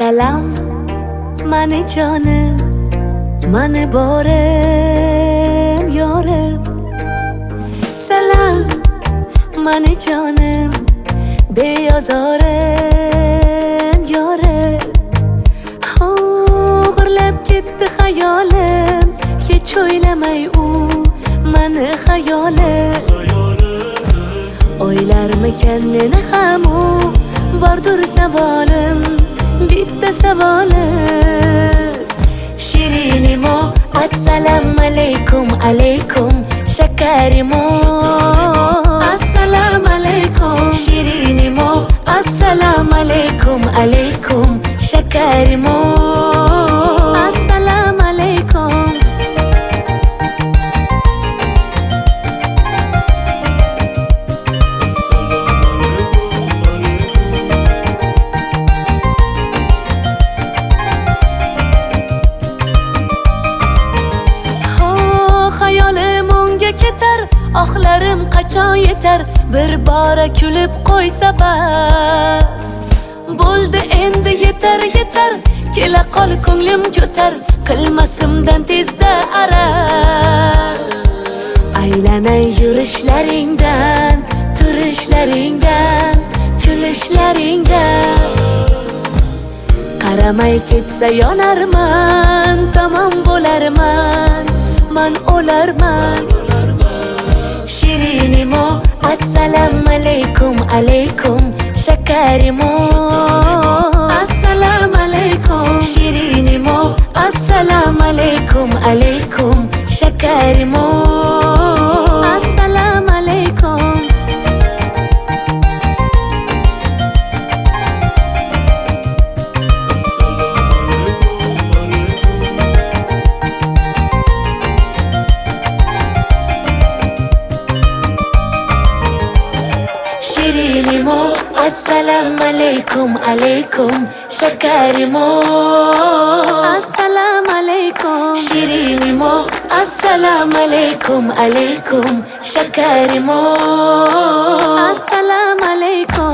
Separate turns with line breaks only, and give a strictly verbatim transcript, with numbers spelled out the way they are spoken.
Assalam, mani jonim, mani borim, yorim. Salam, mani jonim, beozorim, yorim. O'g'irlab ketdi xayolim, hech o'ylamay u mani xayolim. O'ylarmikan meni ham u, bordur savolim, bitta savolim. Shirinimo, assalomu alaykum, alaykum, shakarimo, assalomu alaykum. Shirinimo, assalomu alaykum, alaykum, shakarimo, assalomu alaykum. Ketar, oxlarim qachon yetar, bir bora kulib qo'ysa bas. Bo'ldi endi yetar yetar, kela qol ko'nglim ko'tar, qilmasimdan tezda araz. Aylanay yurishlaringdan, turishlaringdan, kulishlaringdan. Qaramay ketsa yonarman, tamom bo'larman, man o'larman. Shirinimo, assalomu alaykum, alaykum, shakarimo, assalomu alaykum. Shirinimo, assalomu alaykum, alaykum, shakarimo, assalomu alaykum. Shirinimo, assalomu alaykum, alaykum, shakarimo, assalomu alaykum. Shirinimo, assalomu alaykum, alaykum, shakarimo, assalomu alaykum.